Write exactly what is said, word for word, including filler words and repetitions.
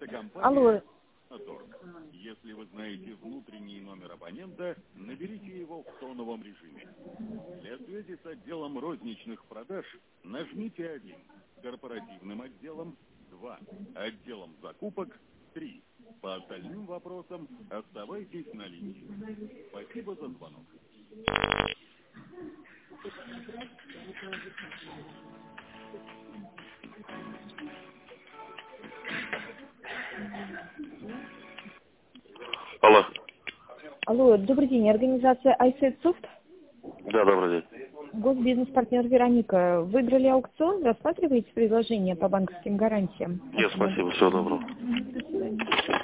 Алло. Если вы знаете внутренний номер абонента, наберите его в тоновом режиме. Для связи с отделом розничных продаж нажмите один, корпоративным отделом два, отделом закупок три. По остальным вопросам оставайтесь на линии. Спасибо за звонок. Алло. Алло, добрый день. Организация iSet Soft. Да, добрый день. Госбизнес-партнер Вероника. Выиграли аукцион, рассматриваете предложение по банковским гарантиям? Нет, спасибо, всего доброго. До свидания.